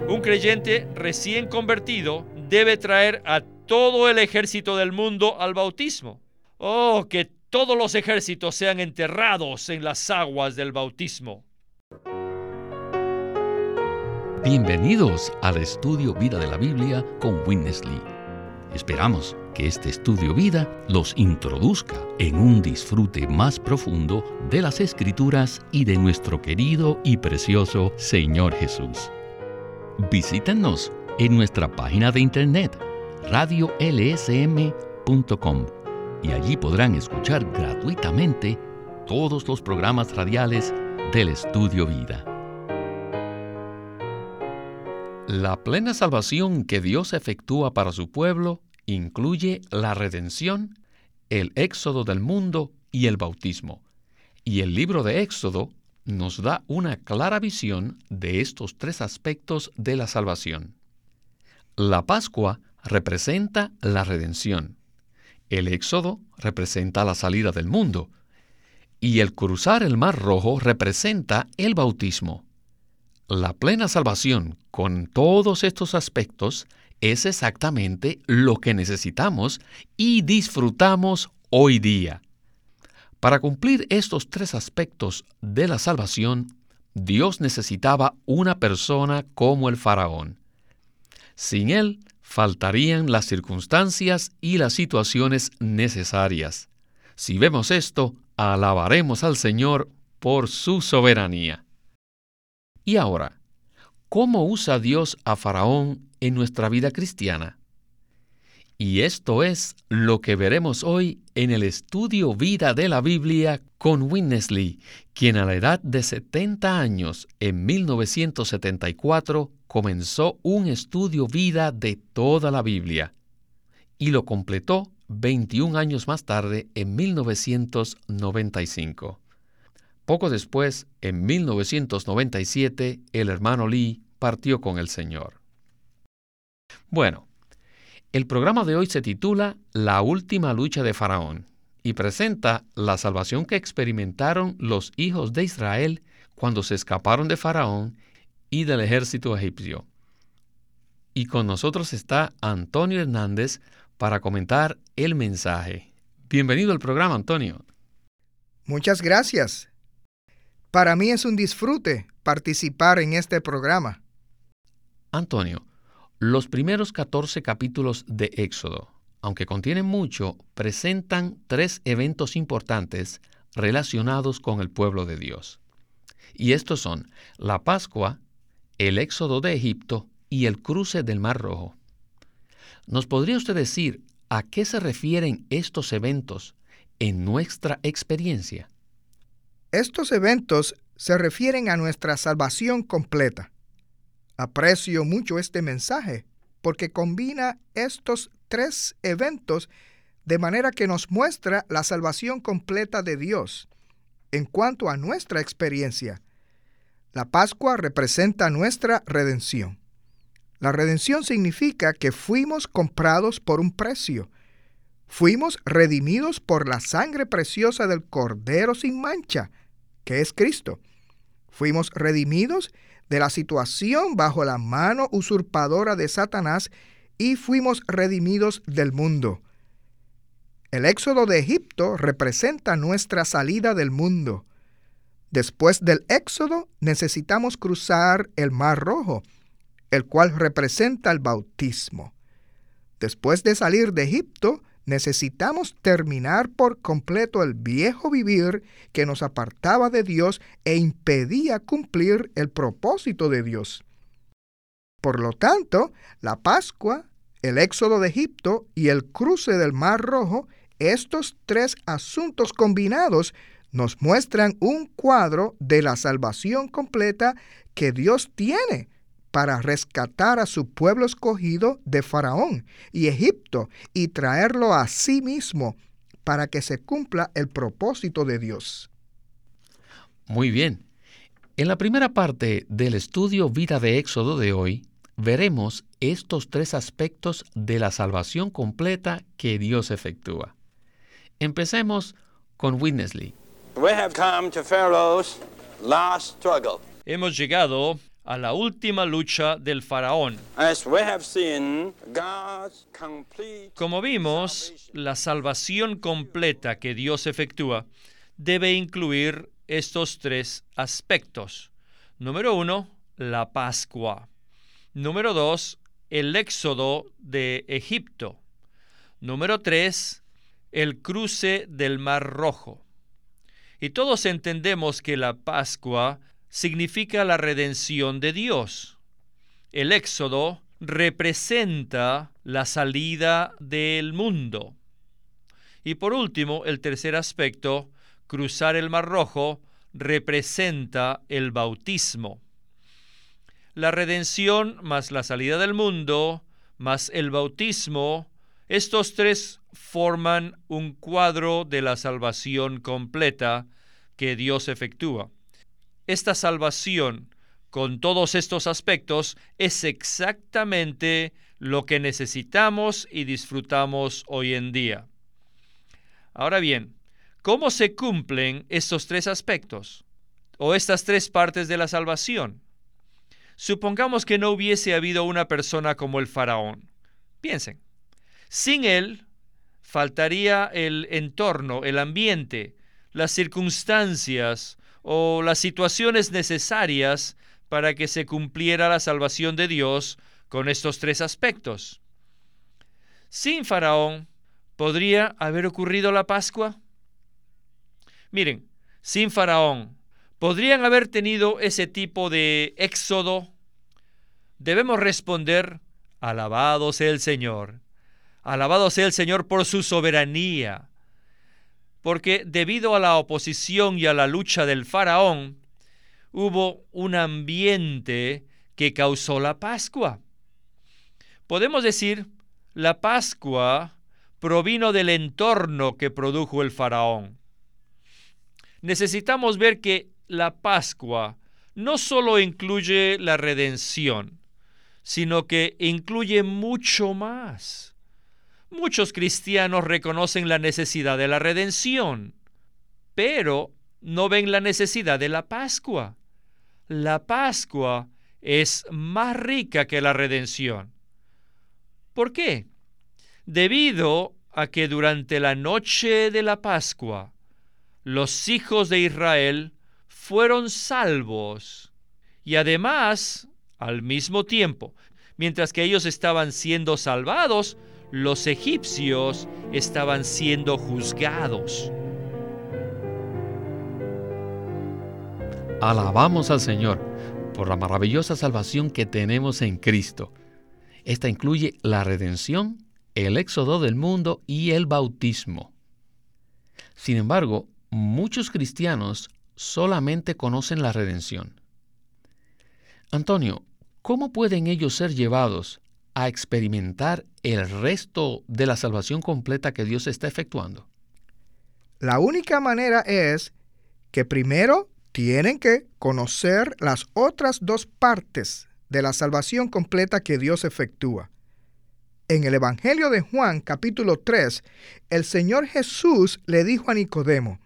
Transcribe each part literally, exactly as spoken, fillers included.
Un creyente recién convertido debe traer a todo el ejército del mundo al bautismo. Oh, que todos los ejércitos sean enterrados en las aguas del bautismo. Bienvenidos al Estudio Vida de la Biblia con Witness Lee. Esperamos que este Estudio Vida los introduzca en un disfrute más profundo de las Escrituras y de nuestro querido y precioso Señor Jesús. Visítenos en nuestra página de internet radio l s m punto com y allí podrán escuchar gratuitamente todos los programas radiales del Estudio Vida. La plena salvación que Dios efectúa para su pueblo incluye la redención, el éxodo del mundo y el bautismo. Y el libro de Éxodo nos da una clara visión de estos tres aspectos de la salvación. La Pascua representa la redención, el Éxodo representa la salida del mundo, y el cruzar el Mar Rojo representa el bautismo. La plena salvación, con todos estos aspectos, es exactamente lo que necesitamos y disfrutamos hoy día. Para cumplir estos tres aspectos de la salvación, Dios necesitaba una persona como el faraón. Sin él, faltarían las circunstancias y las situaciones necesarias. Si vemos esto, alabaremos al Señor por su soberanía. Y ahora, ¿cómo usa Dios a Faraón en nuestra vida cristiana? Y esto es lo que veremos hoy en el Estudio Vida de la Biblia con Witness Lee, quien a la edad de setenta años, en mil novecientos setenta y cuatro, comenzó un estudio vida de toda la Biblia y lo completó veintiún años más tarde, en mil novecientos noventa y cinco. Poco después, en mil novecientos noventa y siete, el hermano Lee partió con el Señor. Bueno, el programa de hoy se titula La última lucha de Faraón y presenta la salvación que experimentaron los hijos de Israel cuando se escaparon de Faraón y del ejército egipcio. Y con nosotros está Antonio Hernández para comentar el mensaje. Bienvenido al programa, Antonio. Muchas gracias. Para mí es un disfrute participar en este programa. Antonio, los primeros catorce capítulos de Éxodo, aunque contienen mucho, presentan tres eventos importantes relacionados con el pueblo de Dios. Y estos son la Pascua, el éxodo de Egipto y el cruce del Mar Rojo. ¿Nos podría usted decir a qué se refieren estos eventos en nuestra experiencia? Estos eventos se refieren a nuestra salvación completa. Aprecio mucho este mensaje porque combina estos tres eventos de manera que nos muestra la salvación completa de Dios en cuanto a nuestra experiencia. La Pascua representa nuestra redención. La redención significa que fuimos comprados por un precio. Fuimos redimidos por la sangre preciosa del Cordero sin mancha, que es Cristo. Fuimos redimidos de la situación bajo la mano usurpadora de Satanás y fuimos redimidos del mundo. El éxodo de Egipto representa nuestra salida del mundo. Después del éxodo necesitamos cruzar el Mar Rojo, el cual representa el bautismo. Después de salir de Egipto, necesitamos terminar por completo el viejo vivir que nos apartaba de Dios e impedía cumplir el propósito de Dios. Por lo tanto, la Pascua, el éxodo de Egipto y el cruce del Mar Rojo, estos tres asuntos combinados nos muestran un cuadro de la salvación completa que Dios tiene para rescatar a su pueblo escogido de Faraón y Egipto y traerlo a sí mismo para que se cumpla el propósito de Dios. Muy bien. En la primera parte del estudio Vida de Éxodo de hoy, veremos estos tres aspectos de la salvación completa que Dios efectúa. Empecemos con Witness Lee. We have come to Pharaoh's last struggle. Hemos llegado a la última lucha del faraón. As we have seen, God's complete Como vimos, la salvación completa que Dios efectúa debe incluir estos tres aspectos. Número uno, la Pascua. Número dos, el éxodo de Egipto. Número tres, el cruce del Mar Rojo. Y todos entendemos que la Pascua significa la redención de Dios. El éxodo representa la salida del mundo. Y por último, el tercer aspecto, cruzar el Mar Rojo, representa el bautismo. La redención más la salida del mundo, más el bautismo, estos tres forman un cuadro de la salvación completa que Dios efectúa. Esta salvación, con todos estos aspectos, es exactamente lo que necesitamos y disfrutamos hoy en día. Ahora bien, ¿cómo se cumplen estos tres aspectos o estas tres partes de la salvación? Supongamos que no hubiese habido una persona como el faraón. Piensen, sin él faltaría el entorno, el ambiente, las circunstancias o las situaciones necesarias para que se cumpliera la salvación de Dios con estos tres aspectos. Sin faraón, ¿podría haber ocurrido la Pascua? Miren, sin faraón, ¿podrían haber tenido ese tipo de éxodo? Debemos responder, alabado sea el Señor. Alabado sea el Señor por su soberanía. Porque debido a la oposición y a la lucha del faraón, hubo un ambiente que causó la Pascua. Podemos decir, la Pascua provino del entorno que produjo el faraón. Necesitamos ver que la Pascua no solo incluye la redención, sino que incluye mucho más. Muchos cristianos reconocen la necesidad de la redención, pero no ven la necesidad de la Pascua. La Pascua es más rica que la redención. ¿Por qué? Debido a que durante la noche de la Pascua, los hijos de Israel fueron salvos y además, al mismo tiempo, mientras que ellos estaban siendo salvados, los egipcios estaban siendo juzgados. Alabamos al Señor por la maravillosa salvación que tenemos en Cristo. Esta incluye la redención, el éxodo del mundo y el bautismo. Sin embargo, muchos cristianos solamente conocen la redención. Antonio, ¿cómo pueden ellos ser llevados a experimentar el resto de la salvación completa que Dios está efectuando? La única manera es que primero tienen que conocer las otras dos partes de la salvación completa que Dios efectúa. En el Evangelio de Juan, capítulo tres, el Señor Jesús le dijo a Nicodemo,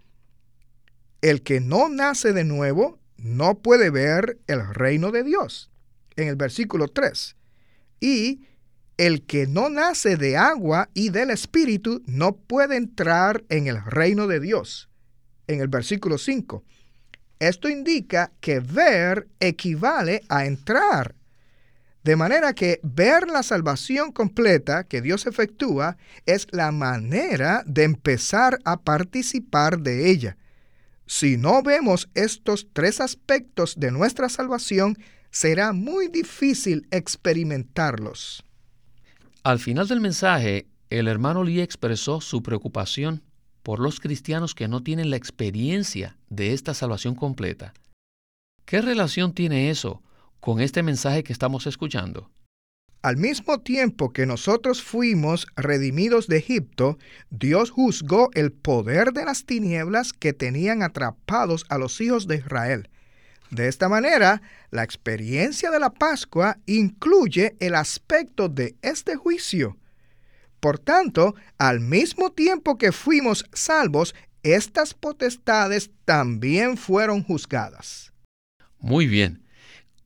el que no nace de nuevo no puede ver el reino de Dios, en el versículo tres. Y el que no nace de agua y del Espíritu no puede entrar en el reino de Dios, en el versículo cinco. Esto indica que ver equivale a entrar. De manera que ver la salvación completa que Dios efectúa es la manera de empezar a participar de ella. Si no vemos estos tres aspectos de nuestra salvación, será muy difícil experimentarlos. Al final del mensaje, el hermano Lee expresó su preocupación por los cristianos que no tienen la experiencia de esta salvación completa. ¿Qué relación tiene eso con este mensaje que estamos escuchando? Al mismo tiempo que nosotros fuimos redimidos de Egipto, Dios juzgó el poder de las tinieblas que tenían atrapados a los hijos de Israel. De esta manera, la experiencia de la Pascua incluye el aspecto de este juicio. Por tanto, al mismo tiempo que fuimos salvos, estas potestades también fueron juzgadas. Muy bien.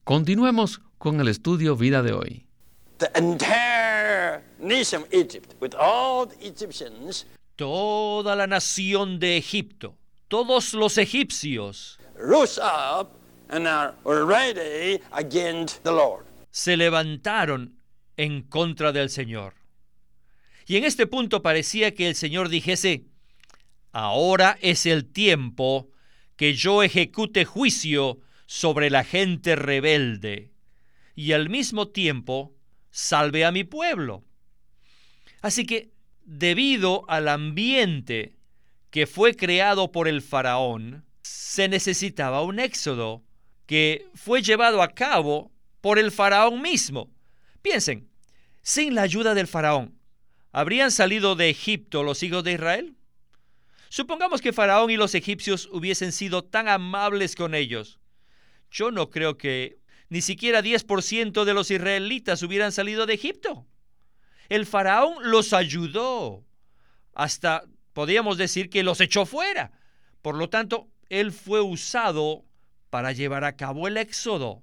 Continuemos con el estudio vida de hoy. The entire nation of Egypt, with all the Egyptians, Toda la nación de Egipto, todos los egipcios, rose up and are ready against the Lord. se levantaron en contra del Señor. Y en este punto parecía que el Señor dijese: ahora es el tiempo que yo ejecute juicio sobre la gente rebelde y al mismo tiempo salve a mi pueblo. Así que, debido al ambiente que fue creado por el faraón, se necesitaba un éxodo que fue llevado a cabo por el faraón mismo. Piensen, sin la ayuda del faraón, ¿habrían salido de Egipto los hijos de Israel? Supongamos que Faraón y los egipcios hubiesen sido tan amables con ellos. Yo no creo que ni siquiera diez por ciento de los israelitas hubieran salido de Egipto. El Faraón los ayudó. Hasta podríamos decir que los echó fuera. Por lo tanto, él fue usado para llevar a cabo el éxodo.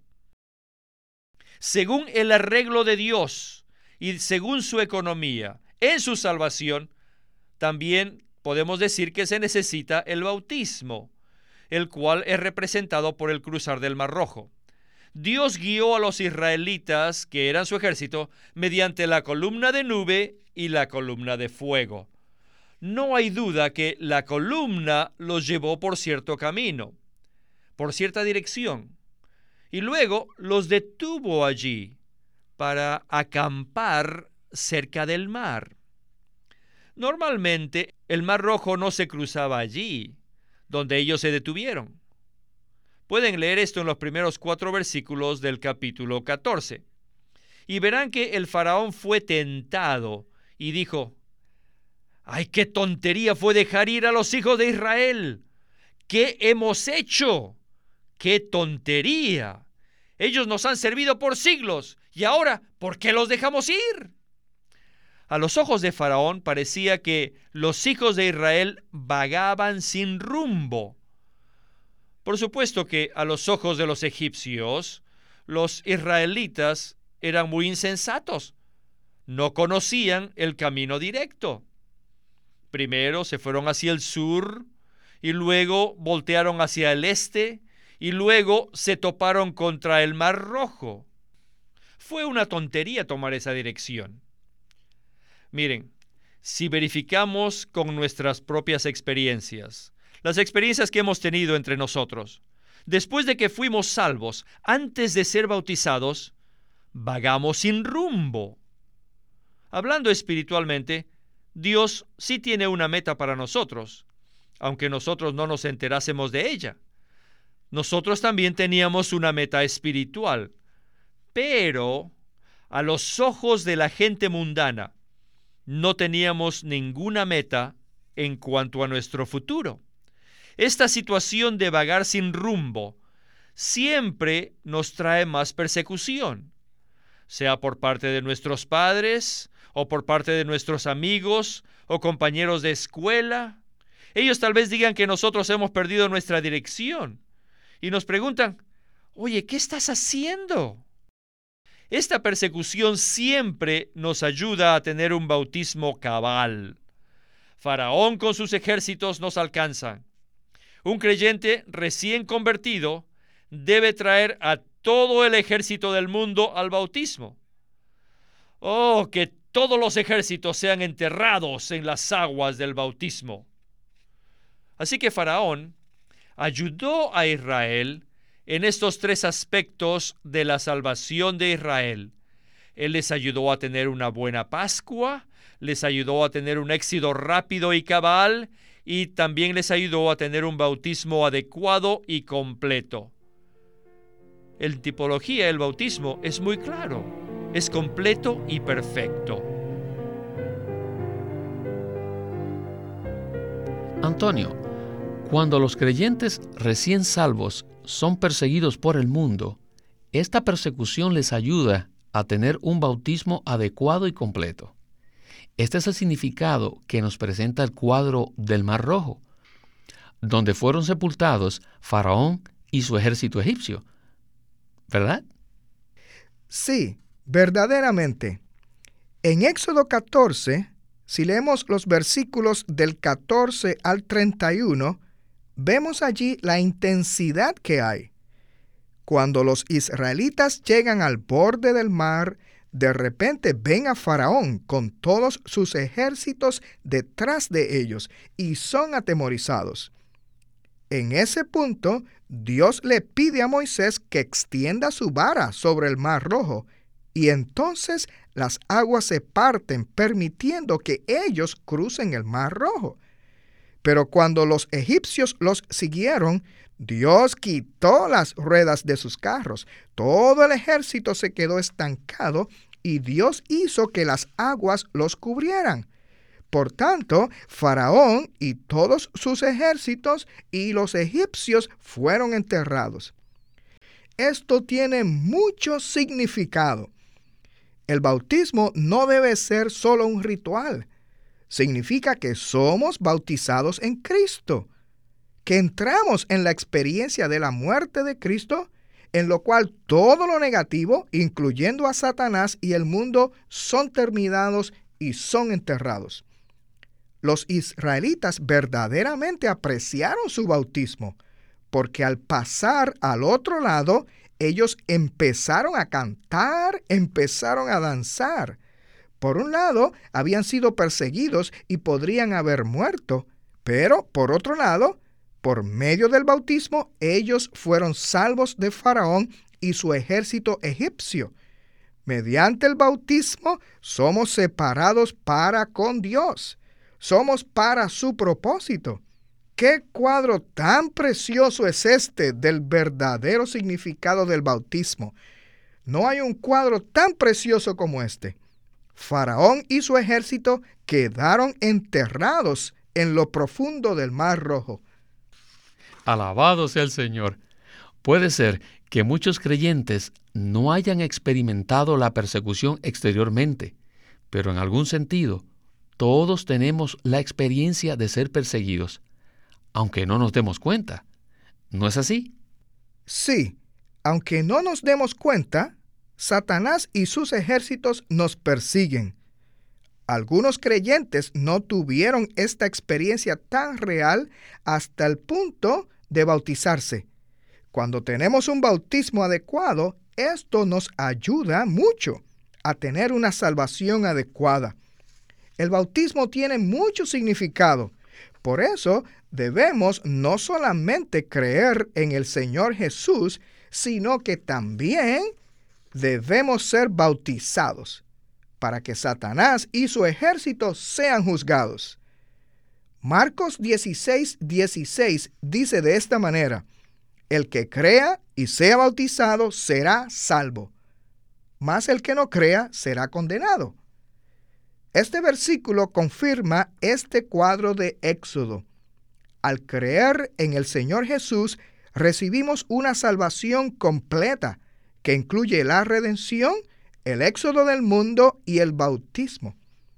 Según el arreglo de Dios y según su economía, en su salvación, también podemos decir que se necesita el bautismo, el cual es representado por el cruzar del Mar Rojo. Dios guió a los israelitas, que eran su ejército, mediante la columna de nube y la columna de fuego. No hay duda que la columna los llevó por cierto camino, por cierta dirección, y luego los detuvo allí para acampar cerca del mar. Normalmente el Mar Rojo no se cruzaba allí, donde ellos se detuvieron. Pueden leer esto en los primeros cuatro versículos del capítulo catorce. Y verán que el faraón fue tentado y dijo: ¡ay, qué tontería fue dejar ir a los hijos de Israel! ¿Qué hemos hecho? ¡Qué tontería! Ellos nos han servido por siglos y ahora, ¿por qué los dejamos ir? A los ojos de Faraón parecía que los hijos de Israel vagaban sin rumbo. Por supuesto que a los ojos de los egipcios, los israelitas eran muy insensatos. No conocían el camino directo. Primero se fueron hacia el sur y luego voltearon hacia el este y luego se toparon contra el Mar Rojo. Fue una tontería tomar esa dirección. Miren, si verificamos con nuestras propias experiencias, las experiencias que hemos tenido entre nosotros, después de que fuimos salvos, antes de ser bautizados, vagamos sin rumbo. Hablando espiritualmente, Dios sí tiene una meta para nosotros, aunque nosotros no nos enterásemos de ella. Nosotros también teníamos una meta espiritual, pero a los ojos de la gente mundana, no teníamos ninguna meta en cuanto a nuestro futuro. Esta situación de vagar sin rumbo siempre nos trae más persecución, sea por parte de nuestros padres o por parte de nuestros amigos o compañeros de escuela. Ellos tal vez digan que nosotros hemos perdido nuestra dirección y nos preguntan: oye, ¿qué estás haciendo? Esta persecución siempre nos ayuda a tener un bautismo cabal. Faraón con sus ejércitos nos alcanza. Un creyente recién convertido debe traer a todo el ejército del mundo al bautismo. Oh, que todos los ejércitos sean enterrados en las aguas del bautismo. Así que Faraón ayudó a Israel en estos tres aspectos de la salvación de Israel. Él les ayudó a tener una buena Pascua, les ayudó a tener un éxodo rápido y cabal, y también les ayudó a tener un bautismo adecuado y completo. En tipología, el bautismo es muy claro, es completo y perfecto. Antonio, cuando los creyentes recién salvos son perseguidos por el mundo, esta persecución les ayuda a tener un bautismo adecuado y completo. Este es el significado que nos presenta el cuadro del Mar Rojo, donde fueron sepultados Faraón y su ejército egipcio, ¿verdad? Sí, verdaderamente. En Éxodo catorce, si leemos los versículos del catorce al treinta y uno, vemos allí la intensidad que hay. Cuando los israelitas llegan al borde del mar, de repente ven a Faraón con todos sus ejércitos detrás de ellos y son atemorizados. En ese punto, Dios le pide a Moisés que extienda su vara sobre el mar Rojo, y entonces las aguas se parten, permitiendo que ellos crucen el mar Rojo. Pero cuando los egipcios los siguieron, Dios quitó las ruedas de sus carros. Todo el ejército se quedó estancado y Dios hizo que las aguas los cubrieran. Por tanto, Faraón y todos sus ejércitos y los egipcios fueron enterrados. Esto tiene mucho significado. El bautismo no debe ser solo un ritual. Significa que somos bautizados en Cristo, que entramos en la experiencia de la muerte de Cristo, en lo cual todo lo negativo, incluyendo a Satanás y el mundo, son terminados y son enterrados. Los israelitas verdaderamente apreciaron su bautismo, porque al pasar al otro lado, ellos empezaron a cantar, empezaron a danzar. Por un lado, habían sido perseguidos y podrían haber muerto, pero por otro lado, por medio del bautismo, ellos fueron salvos de Faraón y su ejército egipcio. Mediante el bautismo, somos separados para con Dios. Somos para su propósito. ¿Qué cuadro tan precioso es este del verdadero significado del bautismo? No hay un cuadro tan precioso como este. Faraón y su ejército quedaron enterrados en lo profundo del Mar Rojo. Alabado sea el Señor. Puede ser que muchos creyentes no hayan experimentado la persecución exteriormente, pero en algún sentido, todos tenemos la experiencia de ser perseguidos, aunque no nos demos cuenta. ¿No es así? Sí, aunque no nos demos cuenta, Satanás y sus ejércitos nos persiguen. Algunos creyentes no tuvieron esta experiencia tan real hasta el punto de bautizarse. Cuando tenemos un bautismo adecuado, esto nos ayuda mucho a tener una salvación adecuada. El bautismo tiene mucho significado. Por eso debemos no solamente creer en el Señor Jesús, sino que también debemos ser bautizados para que Satanás y su ejército sean juzgados. Marcos dieciséis, dieciséis dice de esta manera: el que crea y sea bautizado será salvo, mas el que no crea será condenado. Este versículo confirma este cuadro de Éxodo. Al creer en el Señor Jesús, recibimos una salvación completa que incluye la redención, el éxodo del mundo y el bautismo.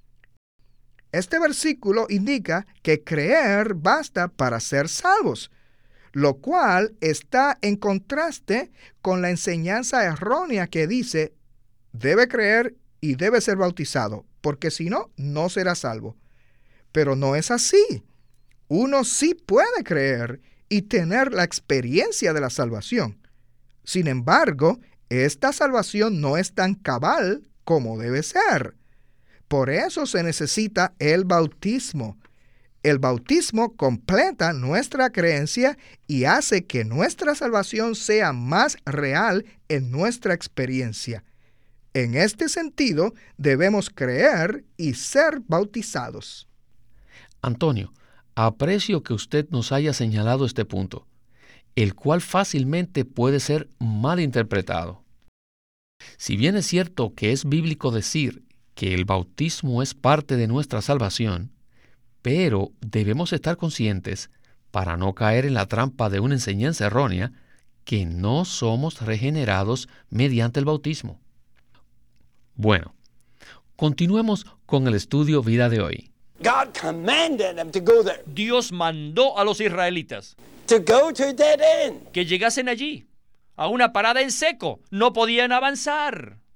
Este versículo indica que creer basta para ser salvos, lo cual está en contraste con la enseñanza errónea que dice: debe creer y debe ser bautizado, porque si no, no será salvo. Pero no es así. Uno sí puede creer y tener la experiencia de la salvación. Sin embargo, esta salvación no es tan cabal como debe ser. Por eso se necesita el bautismo. El bautismo completa nuestra creencia y hace que nuestra salvación sea más real en nuestra experiencia. En este sentido, debemos creer y ser bautizados. Antonio, aprecio que usted nos haya señalado este punto, el cual fácilmente puede ser mal interpretado. Si bien es cierto que es bíblico decir que el bautismo es parte de nuestra salvación, pero debemos estar conscientes, para no caer en la trampa de una enseñanza errónea, que no somos regenerados mediante el bautismo. Bueno, continuemos con el estudio vida de hoy. God commanded them to go there, Dios mandó a los israelitas to go to a dead end. que llegasen allí, a una parada en seco. No podían avanzar.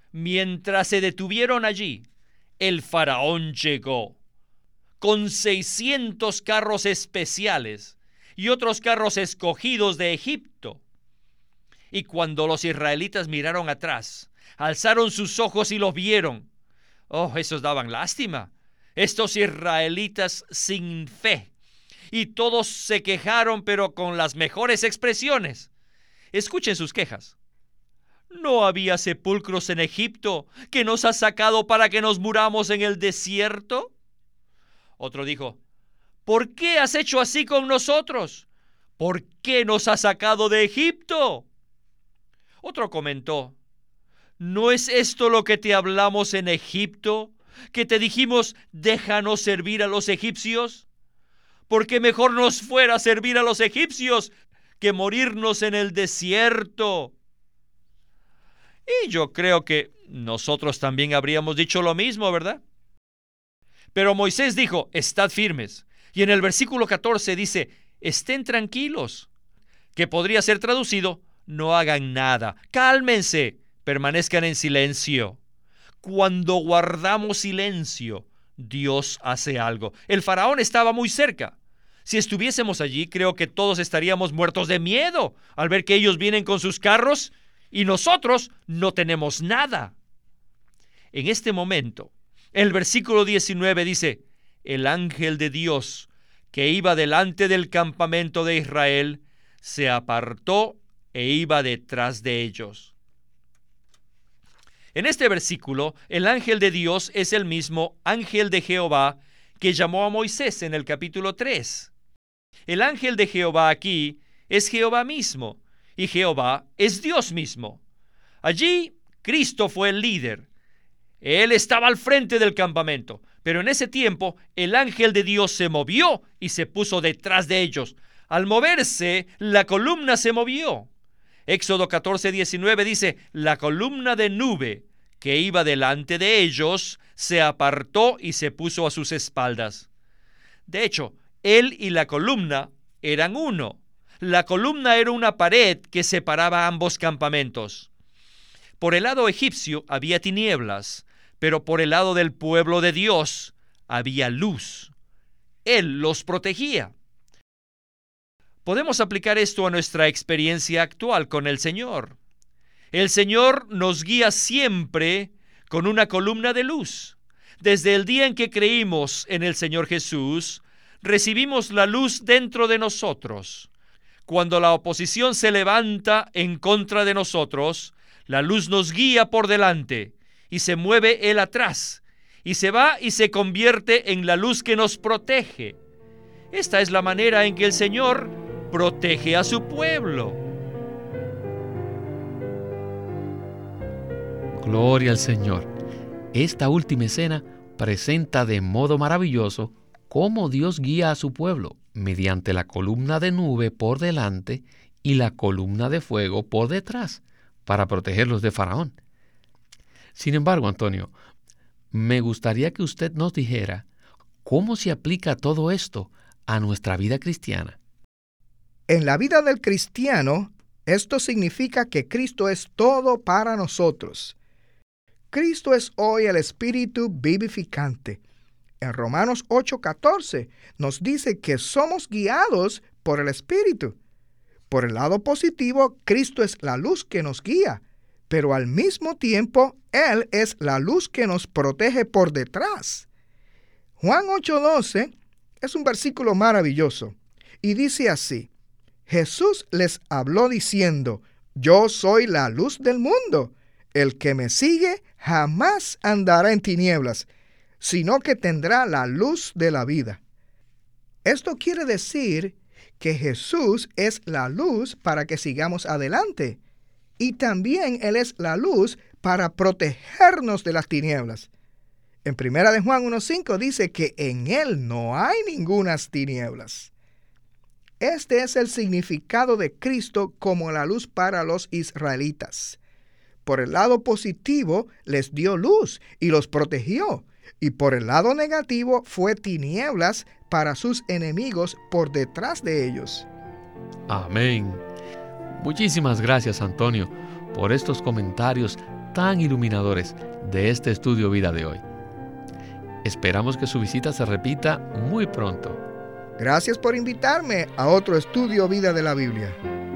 Mientras se detuvieron allí, el faraón llegó con seiscientos carros especiales y otros carros escogidos de Egipto. Y cuando los israelitas miraron atrás, alzaron sus ojos y los vieron. Oh, esos daban lástima. Estos israelitas sin fe. Y todos se quejaron, pero con las mejores expresiones. Escuchen sus quejas. ¿No había sepulcros en Egipto que nos has sacado para que nos muramos en el desierto? Otro dijo, ¿por qué has hecho así con nosotros? ¿Por qué nos has sacado de Egipto? Otro comentó, ¿no es esto lo que te hablamos en Egipto? ¿Que te dijimos, déjanos servir a los egipcios? Porque mejor nos fuera servir a los egipcios que morirnos en el desierto. Y yo creo que nosotros también habríamos dicho lo mismo, ¿verdad? Pero Moisés dijo, estad firmes. Y en el versículo catorce dice, estén tranquilos, que podría ser traducido, no hagan nada, cálmense, permanezcan en silencio. Cuando guardamos silencio, Dios hace algo. El faraón estaba muy cerca. Si estuviésemos allí, creo que todos estaríamos muertos de miedo al ver que ellos vienen con sus carros y nosotros no tenemos nada. En este momento, el versículo diecinueve dice, el ángel de Dios que iba delante del campamento de Israel se apartó e iba detrás de ellos. En este versículo, el ángel de Dios es el mismo ángel de Jehová que llamó a Moisés en el capítulo tres. El ángel de Jehová aquí es Jehová mismo, y Jehová es Dios mismo. Allí, Cristo fue el líder. Él estaba al frente del campamento, pero en ese tiempo el ángel de Dios se movió y se puso detrás de ellos. Al moverse, la columna se movió. Éxodo catorce, diecinueve dice, la columna de nube que iba delante de ellos se apartó y se puso a sus espaldas. De hecho, él y la columna eran uno. La columna era una pared que separaba ambos campamentos. Por el lado egipcio había tinieblas, pero por el lado del pueblo de Dios había luz. Él los protegía. Podemos aplicar esto a nuestra experiencia actual con el Señor. El Señor nos guía siempre con una columna de luz. Desde el día en que creímos en el Señor Jesús, recibimos la luz dentro de nosotros. Cuando la oposición se levanta en contra de nosotros, la luz nos guía por delante y se mueve Él atrás y se va y se convierte en la luz que nos protege. Esta es la manera en que el Señor protege a su pueblo. Gloria al Señor. Esta última escena presenta de modo maravilloso cómo Dios guía a su pueblo mediante la columna de nube por delante y la columna de fuego por detrás para protegerlos de Faraón. Sin embargo, Antonio, me gustaría que usted nos dijera cómo se aplica todo esto a nuestra vida cristiana. En la vida del cristiano, esto significa que Cristo es todo para nosotros. Cristo es hoy el Espíritu vivificante. En Romanos ocho catorce nos dice que somos guiados por el Espíritu. Por el lado positivo, Cristo es la luz que nos guía, pero al mismo tiempo, Él es la luz que nos protege por detrás. Juan ocho doce es un versículo maravilloso y dice así, Jesús les habló diciendo, yo soy la luz del mundo. El que me sigue jamás andará en tinieblas, sino que tendrá la luz de la vida. Esto quiere decir que Jesús es la luz para que sigamos adelante, y también Él es la luz para protegernos de las tinieblas. En primera de Juan uno cinco dice que en Él no hay ningunas tinieblas. Este es el significado de Cristo como la luz para los israelitas. Por el lado positivo, les dio luz y los protegió. Y por el lado negativo, fue tinieblas para sus enemigos por detrás de ellos. Amén. Muchísimas gracias, Antonio, por estos comentarios tan iluminadores de este estudio vida de hoy. Esperamos que su visita se repita muy pronto. Gracias por invitarme a otro estudio vida de la Biblia.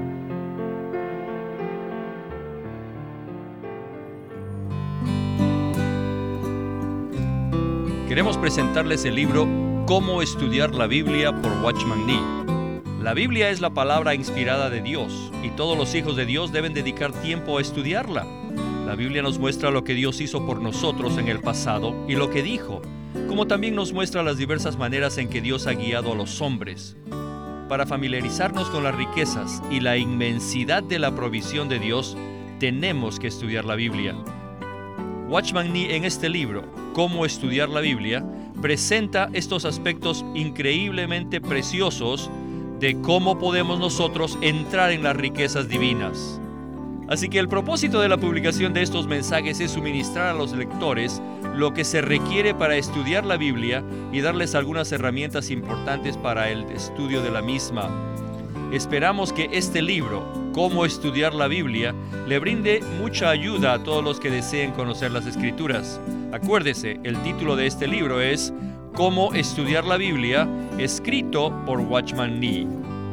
Queremos presentarles el libro Cómo estudiar la Biblia por Watchman Nee. La Biblia es la palabra inspirada de Dios y todos los hijos de Dios deben dedicar tiempo a estudiarla. La Biblia nos muestra lo que Dios hizo por nosotros en el pasado y lo que dijo, como también nos muestra las diversas maneras en que Dios ha guiado a los hombres. Para familiarizarnos con las riquezas y la inmensidad de la provisión de Dios, tenemos que estudiar la Biblia. Watchman Nee, en este libro, Cómo estudiar la Biblia, presenta estos aspectos increíblemente preciosos de cómo podemos nosotros entrar en las riquezas divinas. Así que el propósito de la publicación de estos mensajes es suministrar a los lectores lo que se requiere para estudiar la Biblia y darles algunas herramientas importantes para el estudio de la misma. Esperamos que este libro, Cómo estudiar la Biblia, le brinde mucha ayuda a todos los que deseen conocer las Escrituras. Acuérdese, el título de este libro es Cómo estudiar la Biblia, escrito por Watchman Nee.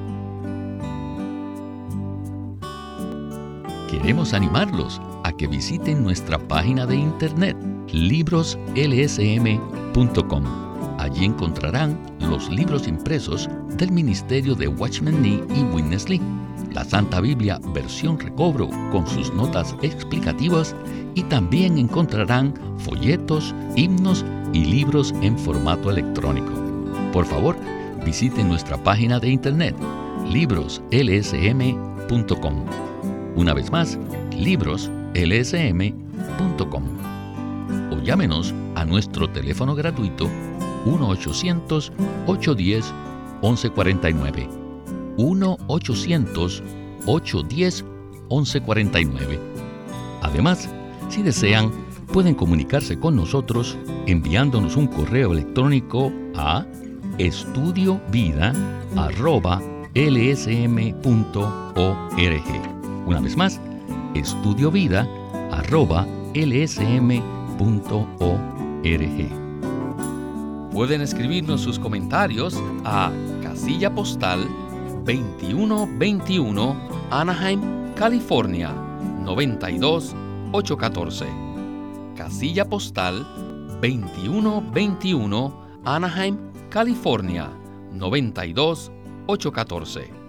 Queremos animarlos a que visiten nuestra página de internet, libros l s m punto com. Allí encontrarán los libros impresos del ministerio de Watchman Nee y Witness Lee, la Santa Biblia versión recobro con sus notas explicativas, y también encontrarán folletos, himnos y libros en formato electrónico. Por favor, visiten nuestra página de internet, libros l s m punto com. Una vez más, libros l s m punto com. O llámenos a nuestro teléfono gratuito uno ochocientos, ochocientos diez, once cuarenta y nueve. uno ochocientos, ochocientos diez, once cuarenta y nueve. Además, si desean, pueden comunicarse con nosotros enviándonos un correo electrónico a estudiovida arroba l s m punto org. Una vez más, estudiovida arroba l s m punto org. Pueden escribirnos sus comentarios a casilla postal veintiuno veintiuno, Anaheim, California noventa y dos mil ochocientos catorce. Casilla postal veintiuno veintiuno, Anaheim, California noventa y dos mil ochocientos catorce.